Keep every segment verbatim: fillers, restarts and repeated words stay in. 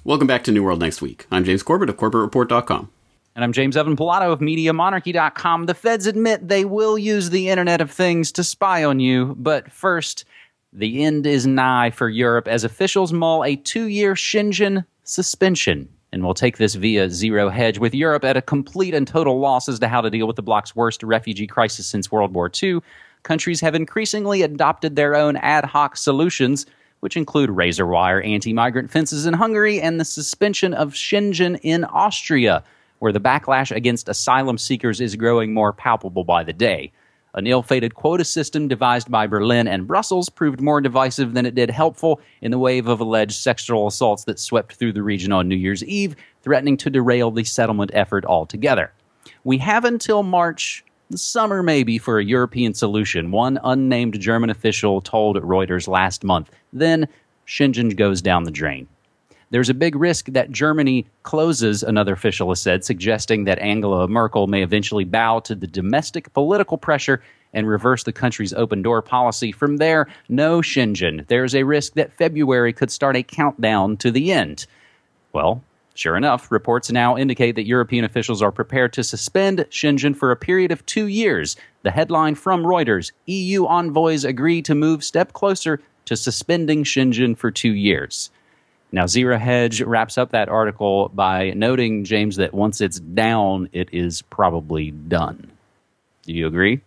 Welcome back to New World Next Week. I'm James Corbett of Corbett Report dot com. And I'm James Evan Pilato of Media Monarchy dot com. The feds admit they will use the Internet of Things to spy on you. But first, the end is nigh for Europe as officials mull a two-year Schengen suspension. And we'll take this via Zero Hedge, with Europe at a complete and total loss as to how to deal with the bloc's worst refugee crisis since World War Two. Countries have increasingly adopted their own ad hoc solutions, which include razor wire anti-migrant fences in Hungary and the suspension of Schengen in Austria, where the backlash against asylum seekers is growing more palpable by the day. An ill-fated quota system devised by Berlin and Brussels proved more divisive than it did helpful in the wave of alleged sexual assaults that swept through the region on New Year's Eve, threatening to derail the settlement effort altogether. We have until March, the summer maybe, for a European solution, one unnamed German official told Reuters last month. Then Schengen goes down the drain. There's a big risk that Germany closes, another official has said, suggesting that Angela Merkel may eventually bow to the domestic political pressure and reverse the country's open-door policy. From there, no Schengen. There's a risk that February could start a countdown to the end. Well, sure enough, reports now indicate that European officials are prepared to suspend Schengen for a period of two years. The headline from Reuters: E U envoys agree to move step closer to suspending Schengen for two years. Now, Zero Hedge wraps up that article by noting, James, that once it's down, it is probably done. Do you agree?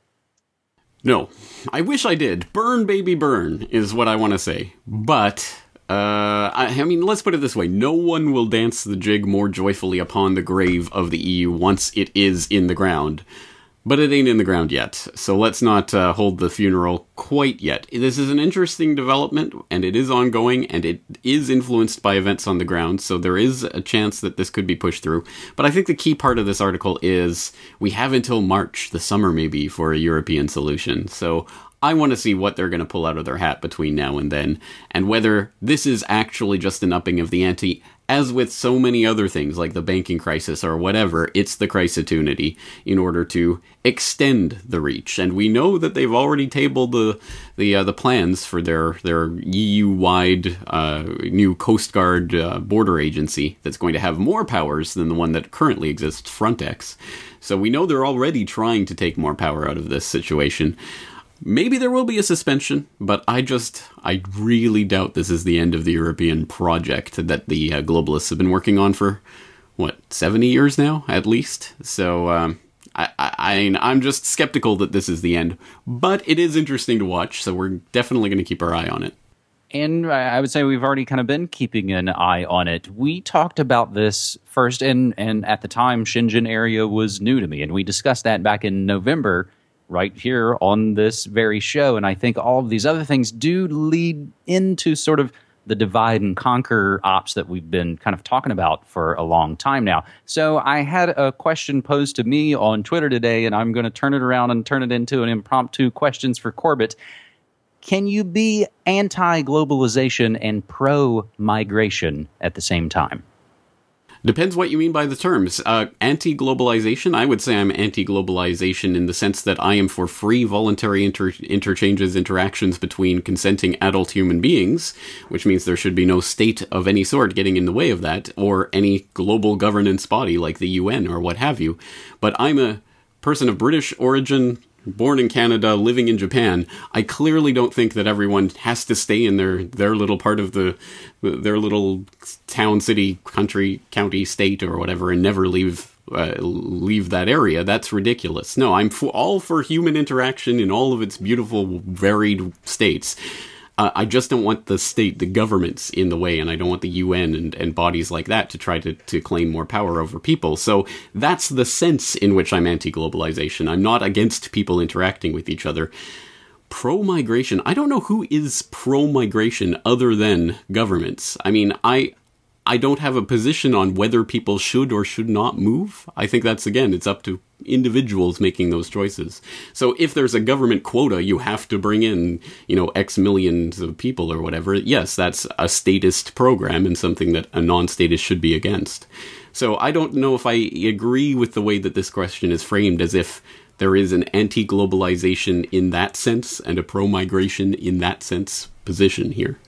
No. I wish I did. Burn, baby, burn is what I want to say. But, uh, I, I mean, let's put it this way. No one will dance the jig more joyfully upon the grave of the E U once it is in the ground. But it ain't in the ground yet, so let's not uh, hold the funeral quite yet. This is an interesting development, and it is ongoing, and it is influenced by events on the ground, so there is a chance that this could be pushed through. But I think the key part of this article is we have until March, the summer maybe, for a European solution. So I want to see what they're going to pull out of their hat between now and then, and whether this is actually just an upping of the ante. As with so many other things, like the banking crisis or whatever, it's the crisis-opportunity in order to extend the reach. And we know that they've already tabled the the uh, the plans for their their E U-wide uh, new Coast Guard uh, border agency that's going to have more powers than the one that currently exists, Frontex. So we know they're already trying to take more power out of this situation. Maybe there will be a suspension, but I just, I really doubt this is the end of the European project that the uh, globalists have been working on for, what, seventy years now, at least? So, um, I, I, I'm just skeptical that this is the end, but it is interesting to watch, so we're definitely going to keep our eye on it. And I would say we've already kind of been keeping an eye on it. We talked about this first, and, and at the time, Schengen area was new to me, and we discussed that back in November, right here on this very show. And I think all of these other things do lead into sort of the divide and conquer ops that we've been kind of talking about for a long time now. So I had a question posed to me on Twitter today, and I'm going to turn it around and turn it into an impromptu questions for Corbett. Can you be anti-globalization and pro-migration at the same time? Depends what you mean by the terms. Uh, anti-globalization, I would say I'm anti-globalization in the sense that I am for free voluntary inter- interchanges, interactions between consenting adult human beings, which means there should be no state of any sort getting in the way of that, or any global governance body like the U N or what have you. But I'm a person of British origin, born in Canada, living in Japan. I clearly don't think that everyone has to stay in their, their little part of the, their little town, city, country, county, state, or whatever, and never leave uh, leave that area. That's ridiculous. No, I'm for, all for human interaction in all of its beautiful, varied states. Uh, I just don't want the state, the governments in the way, and I don't want the U N and, and bodies like that to try to, to claim more power over people. So that's the sense in which I'm anti-globalization. I'm not against people interacting with each other. Pro-migration, I don't know who is pro-migration other than governments. I mean, I... I don't have a position on whether people should or should not move. I think that's, again, it's up to individuals making those choices. So if there's a government quota, you have to bring in, you know, X millions of people or whatever. Yes, that's a statist program and something that a non-statist should be against. So I don't know if I agree with the way that this question is framed, as if there is an anti-globalization in that sense and a pro-migration in that sense position here.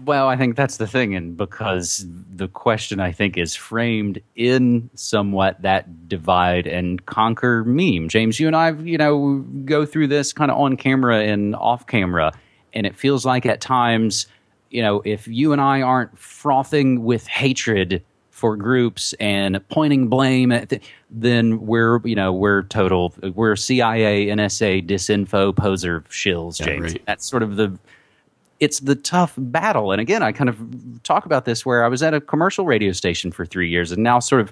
Well, I think that's the thing, and because the question, I think, is framed in somewhat that divide and conquer meme. James, you and I, you know, go through this kind of on camera and off camera, and it feels like at times, you know, if you and I aren't frothing with hatred for groups and pointing blame at th- then we're, you know, we're total, we're C I A, N S A, disinfo, poser shills, James. Yeah, right. That's sort of the, it's the tough battle. And again, I kind of talk about this where I was at a commercial radio station for three years and now sort of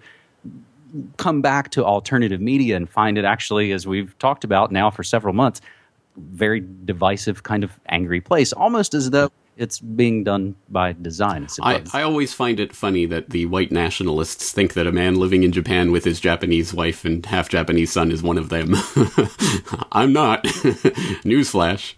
come back to alternative media and find it actually, as we've talked about now for several months, very divisive, kind of angry place, almost as though it's being done by design. I, I always find it funny that the white nationalists think that a man living in Japan with his Japanese wife and half Japanese son is one of them. I'm not. Newsflash.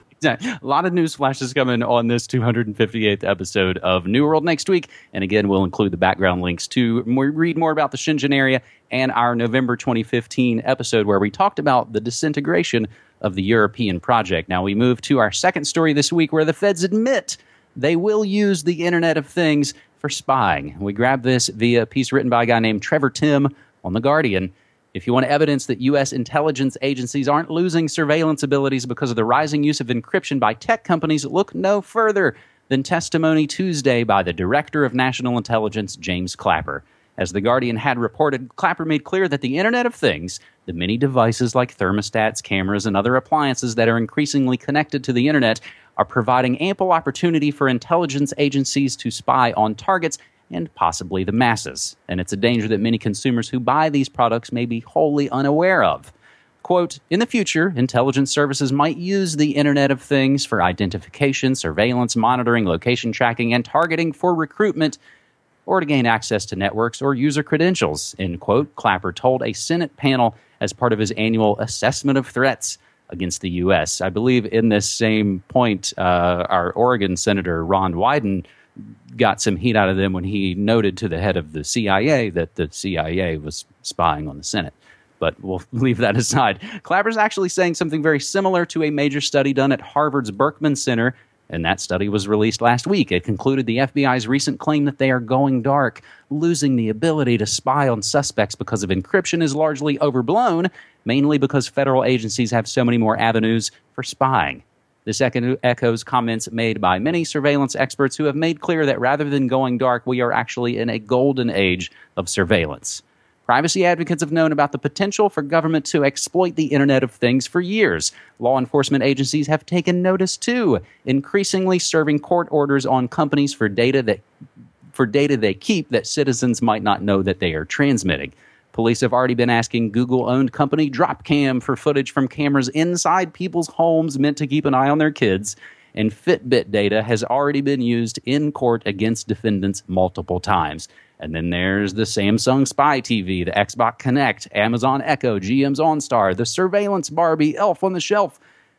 A lot of news flashes coming on this two hundred fifty-eighth episode of New World next week. And again, we'll include the background links to more, read more about the Shenzhen area and our November twenty fifteen episode where we talked about the disintegration of the European project. Now we move to our second story this week where the feds admit they will use the Internet of Things for spying. We grabbed this via a piece written by a guy named Trevor Timm on The Guardian. If you want evidence that U S intelligence agencies aren't losing surveillance abilities because of the rising use of encryption by tech companies, look no further than testimony Tuesday by the Director of National Intelligence, James Clapper. As The Guardian had reported, Clapper made clear that the Internet of Things, the many devices like thermostats, cameras, and other appliances that are increasingly connected to the Internet, are providing ample opportunity for intelligence agencies to spy on targets and possibly the masses. And it's a danger that many consumers who buy these products may be wholly unaware of. Quote, in the future, intelligence services might use the Internet of Things for identification, surveillance, monitoring, location tracking, and targeting for recruitment, or to gain access to networks or user credentials, end quote, Clapper told a Senate panel as part of his annual assessment of threats against the U S. I believe in this same point, uh, our Oregon Senator Ron Wyden got some heat out of them when he noted to the head of the C I A that the C I A was spying on the Senate. But we'll leave that aside. Clapper's actually saying something very similar to a major study done at Harvard's Berkman Center, and that study was released last week. It concluded the F B I's recent claim that they are going dark, losing the ability to spy on suspects because of encryption is largely overblown, mainly because federal agencies have so many more avenues for spying. This echoes comments made by many surveillance experts who have made clear that rather than going dark, we are actually in a golden age of surveillance. Privacy advocates have known about the potential for government to exploit the Internet of Things for years. Law enforcement agencies have taken notice, too, increasingly serving court orders on companies for data that for data they keep that citizens might not know that they are transmitting. Police have already been asking Google-owned company Dropcam for footage from cameras inside people's homes meant to keep an eye on their kids, and Fitbit data has already been used in court against defendants multiple times. And then there's the Samsung Spy T V, the Xbox Kinect, Amazon Echo, G M's OnStar, the surveillance Barbie, Elf on the Shelf.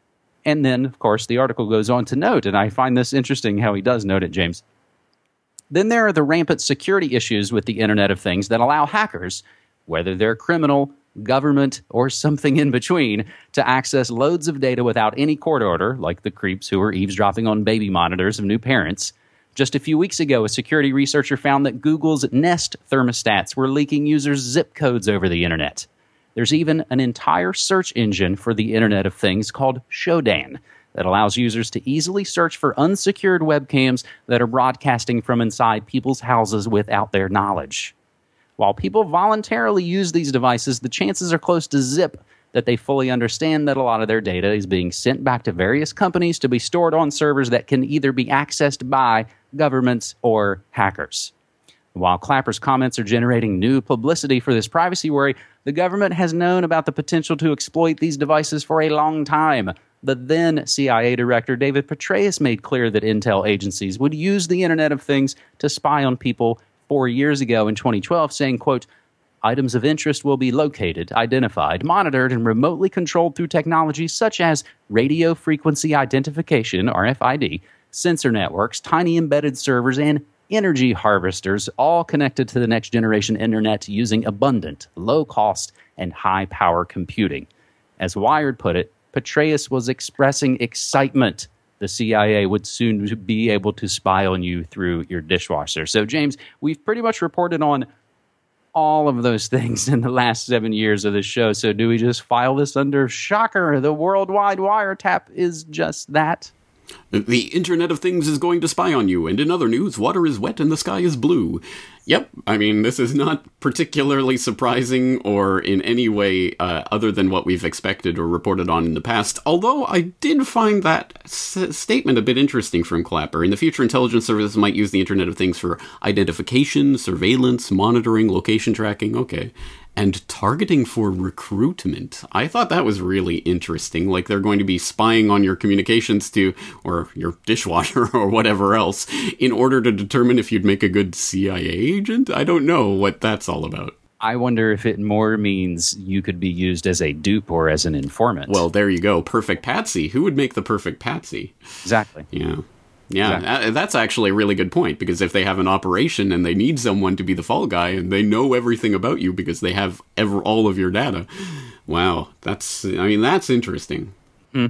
And then, of course, the article goes on to note, and I find this interesting how he does note it, James. Then there are the rampant security issues with the Internet of Things that allow hackers, whether they're criminal, government, or something in between, to access loads of data without any court order, like the creeps who are eavesdropping on baby monitors of new parents. Just a few weeks ago, a security researcher found that Google's Nest thermostats were leaking users' zip codes over the Internet. There's even an entire search engine for the Internet of Things called Shodan that allows users to easily search for unsecured webcams that are broadcasting from inside people's houses without their knowledge. While people voluntarily use these devices, the chances are close to zip that they fully understand that a lot of their data is being sent back to various companies to be stored on servers that can either be accessed by governments or hackers. While Clapper's comments are generating new publicity for this privacy worry, the government has known about the potential to exploit these devices for a long time. The then C I A director, David Petraeus, made clear that intel agencies would use the Internet of Things to spy on people four years ago in twenty twelve, saying, quote, items of interest will be located, identified, monitored, and remotely controlled through technologies such as radio frequency identification, R F I D, sensor networks, tiny embedded servers, and energy harvesters, all connected to the next generation internet using abundant, low-cost, and high-power computing. As Wired put it, Petraeus was expressing excitement the C I A would soon be able to spy on you through your dishwasher. So, James, we've pretty much reported on all of those things in the last seven years of the show. So do we just file this under shocker? The worldwide wiretap is just that. The Internet of Things is going to spy on you, and in other news, water is wet and the sky is blue. Yep, I mean, this is not particularly surprising or in any way uh, other than what we've expected or reported on in the past, although I did find that s- statement a bit interesting from Clapper. In the future, intelligence services might use the Internet of Things for identification, surveillance, monitoring, location tracking, okay, and targeting for recruitment. I thought that was really interesting, like they're going to be spying on your communications to, or your dishwasher or whatever else, in order to determine if you'd make a good C I A agent? I don't know what that's all about. I wonder if it more means you could be used as a dupe or as an informant. Well, there you go. Perfect patsy. Who would make the perfect patsy? Exactly. Yeah. Yeah, exactly. That's actually a really good point, because if they have an operation and they need someone to be the fall guy and they know everything about you because they have ever all of your data, wow, that's, I mean, that's interesting. Mm.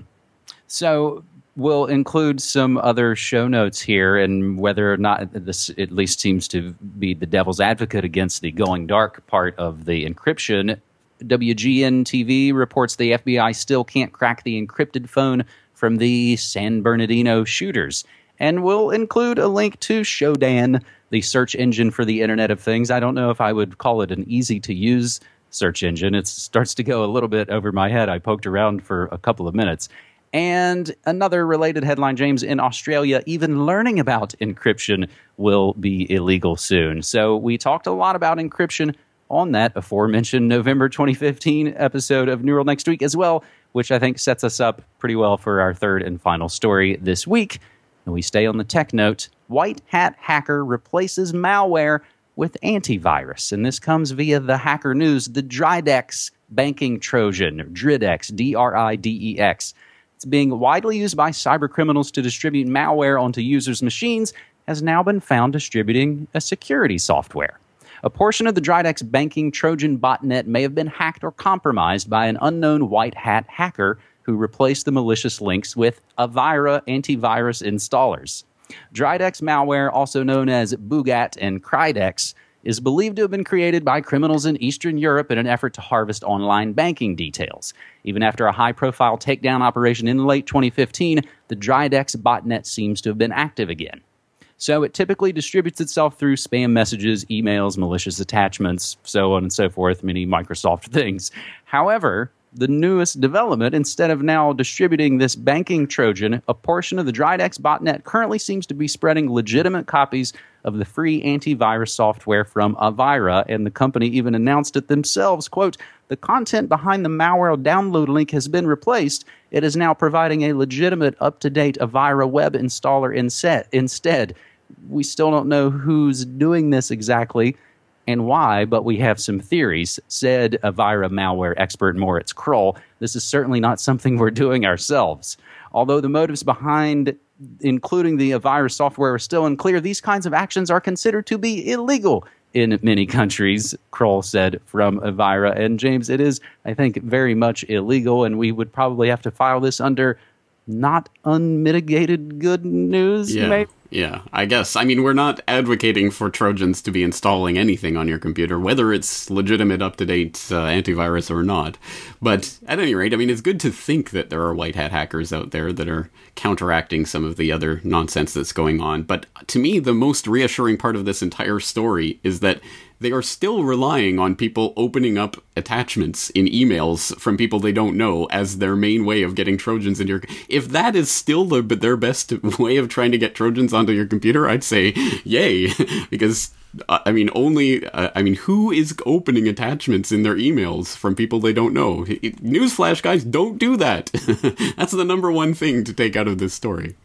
So we'll include some other show notes here, and whether or not this at least seems to be the devil's advocate against the going dark part of the encryption. W G N T V reports the F B I still can't crack the encrypted phone from the San Bernardino shooters. And we'll include a link to Shodan, the search engine for the Internet of Things. I don't know if I would call it an easy-to-use search engine. It starts to go a little bit over my head. I poked around for a couple of minutes. And another related headline, James, in Australia, even learning about encryption will be illegal soon. So we talked a lot about encryption on that aforementioned November twenty fifteen episode of Neural Next Week as well, which I think sets us up pretty well for our third and final story this week. And we stay on the tech note. White hat hacker replaces malware with antivirus. And this comes via the Hacker News, the Dridex banking Trojan, or Dridex, D R I D E X. It's being widely used by cybercriminals to distribute malware onto users' machines, has now been found distributing a security software. A portion of the Dridex banking Trojan botnet may have been hacked or compromised by an unknown white hat hacker who replaced the malicious links with Avira antivirus installers. Dridex malware, also known as Bugat and Krydex, is believed to have been created by criminals in Eastern Europe in an effort to harvest online banking details. Even after a high-profile takedown operation in late twenty fifteen, the Dridex botnet seems to have been active again. So it typically distributes itself through spam messages, emails, malicious attachments, so on and so forth, many Microsoft things. However, the newest development, instead of now distributing this banking Trojan, a portion of the Dridex botnet currently seems to be spreading legitimate copies of the free antivirus software from Avira, and the company even announced it themselves, quote, "The content behind the malware download link has been replaced. It is now providing a legitimate, up-to-date Avira web installer instead. We still don't know who's doing this exactly and why, but we have some theories," said Avira malware expert Moritz Kroll. "This is certainly not something we're doing ourselves. Although the motives behind including the Avira software are still unclear, these kinds of actions are considered to be illegal in many countries," Kroll said from Avira. And James, it is, I think, very much illegal, and we would probably have to file this under not unmitigated good news, yeah, maybe? Yeah, I guess. I mean, we're not advocating for Trojans to be installing anything on your computer, whether it's legitimate, up-to-date uh, antivirus or not. But at any rate, I mean, it's good to think that there are white hat hackers out there that are counteracting some of the other nonsense that's going on. But to me, the most reassuring part of this entire story is that they are still relying on people opening up attachments in emails from people they don't know as their main way of getting Trojans in your... If that is still the, their best way of trying to get Trojans onto your computer, I'd say yay, because... Uh, I mean, only, uh, I mean, who is opening attachments in their emails from people they don't know? Newsflash, guys, don't do that. That's the number one thing to take out of this story.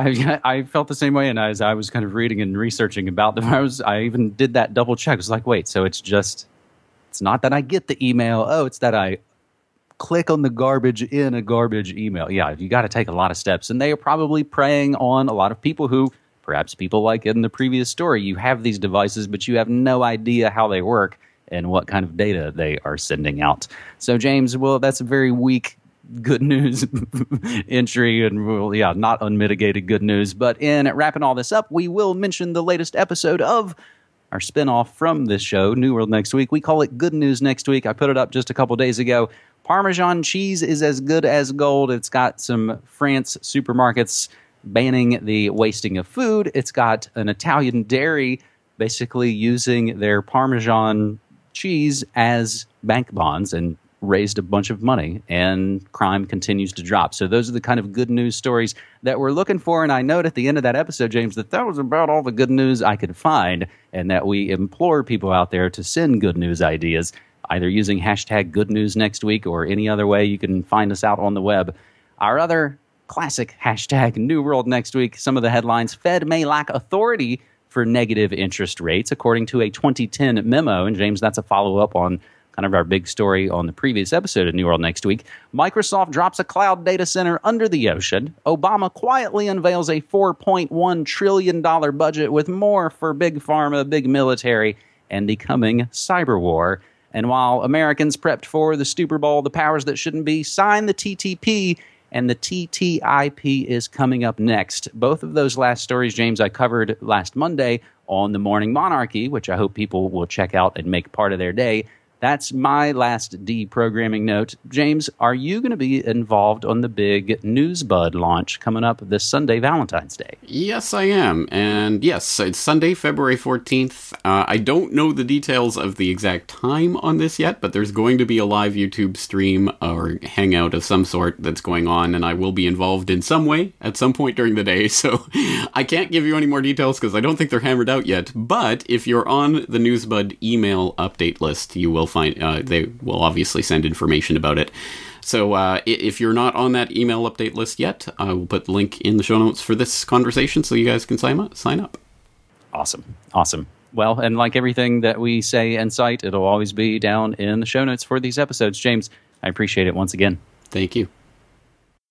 I I felt the same way, and as I was kind of reading and researching about them, I was I even did that double check. I was like, wait, so it's just, it's not that I get the email. Oh, it's that I click on the garbage in a garbage email. Yeah, you got to take a lot of steps, and they are probably preying on a lot of people who, perhaps people like in the previous story, you have these devices, but you have no idea how they work and what kind of data they are sending out. So, James, well, that's a very weak good news entry, and well, yeah, not unmitigated good news. But in wrapping all this up, we will mention the latest episode of our spinoff from this show, New World Next Week. We call it Good News Next Week. I put it up just a couple days ago. Parmesan cheese is as good as gold. It's got some France supermarkets banning the wasting of food. It's got an Italian dairy basically using their Parmesan cheese as bank bonds and raised a bunch of money, and crime continues to drop. So those are the kind of good news stories that we're looking for. And I note at the end of that episode, James, that that was about all the good news I could find, and that we implore people out there to send good news ideas, either using hashtag good news next week or any other way you can find us out on the web. Our other classic hashtag New World Next Week, some of the headlines: Fed may lack authority for negative interest rates, according to a twenty ten memo. And James, that's a follow-up on kind of our big story on the previous episode of New World Next Week. Microsoft drops a cloud data center under the ocean. Obama quietly unveils a four point one trillion dollars budget with more for big pharma, big military, and the coming cyber war. And while Americans prepped for the Super Bowl, the powers that shouldn't be signed the T T P, and the T T I P is coming up next. Both of those last stories, James, I covered last Monday on the Morning Monarchy, which I hope people will check out and make part of their day. That's my last deprogramming note. James, are you going to be involved on the big NewsBud launch coming up this Sunday, Valentine's Day? Yes, I am. And yes, it's Sunday, February fourteenth. Uh, I don't know the details of the exact time on this yet, but there's going to be a live YouTube stream or hangout of some sort that's going on, and I will be involved in some way at some point during the day. So I can't give you any more details because I don't think they're hammered out yet. But if you're on the NewsBud email update list, you will find uh, they will obviously send information about it. So uh, if you're not on that email update list yet, I will put the link in the show notes for this conversation so you guys can sign up. Sign up. Awesome. Awesome. Well, and like everything that we say and cite, it'll always be down in the show notes for these episodes. James, I appreciate it once again. Thank you.